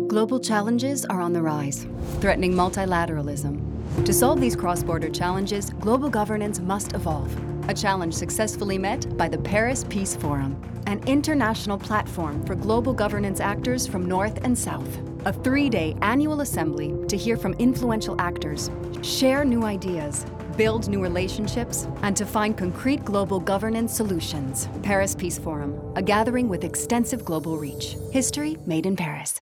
Global challenges are on the rise, threatening multilateralism. To solve these cross-border challenges, global governance must evolve. A challenge successfully met by the Paris Peace Forum, an international platform for global governance actors from North and South. A 3-day annual assembly to hear from influential actors, share new ideas, build new relationships, and to find concrete global governance solutions. Paris Peace Forum, a gathering with extensive global reach. History made in Paris.